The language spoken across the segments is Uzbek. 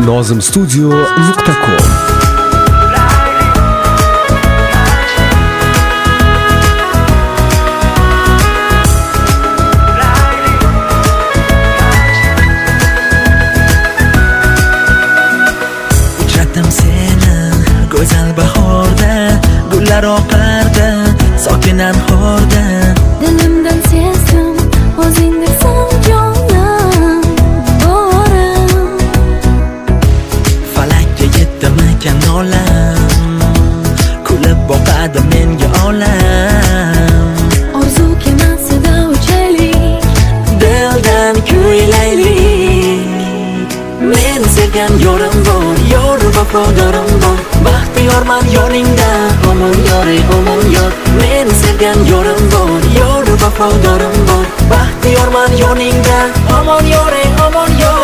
nozimstudio.com. Uchratdim seni go'zal bahorda, gullar oqardi sokin anhorda. Dilimdan sezdim o'zingdirsan jonim, borim. Falakka yetdim ekan olam, kulib boqadi menga olam. Orzu kemasida uchaylik, Dildan kuylaylik. Meni sevgan yorim bor, yor vafodorim bor. Baxtiyorman yoningda, omon yore, omon yor. Meni sevgan yorim bor, yor vafodorim bor. Baxtiyorman yoningda, omon yore, omon yor.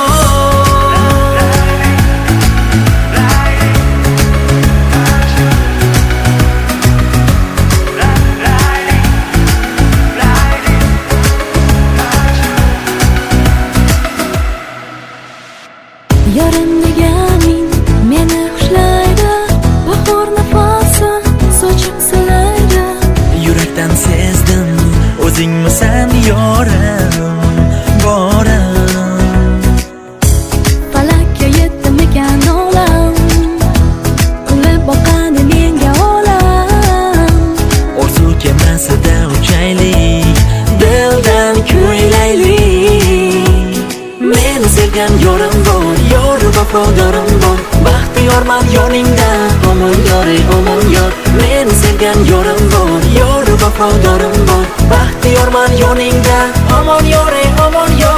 yorim deganing meni xushlaydi, bahor nafosi sochim silaydi. Yurakdan sezdim, o'zingmisan yorim, borim. Falakka yetdim ekan olam, kulib boqadi menga olam. Orzu kemasida uchaylik, dildan kuylaylik. Meni sevgan yorim bor, yor vafodorim bor. Baxtiyorman yoningda, omon yore, omon yor. Meni sevgan yorim bor, yor vafodorim bor. Baxtiyorman yoningda, omon yore, omon yor.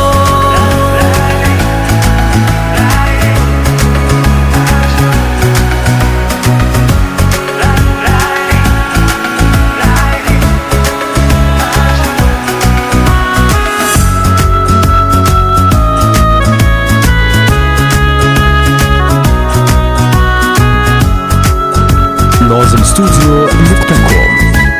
nozimstudio.com.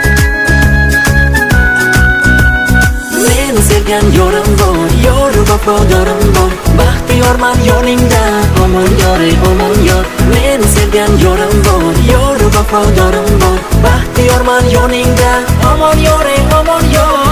Meni sevgan yorim bor, yor vafodorim bor. Baxtiyorman yoningda, omon yore, omon yor. Meni sevgan yorim bor, yor vafodorim bor. Baxtiyorman yoningda, omon yore, omon yor.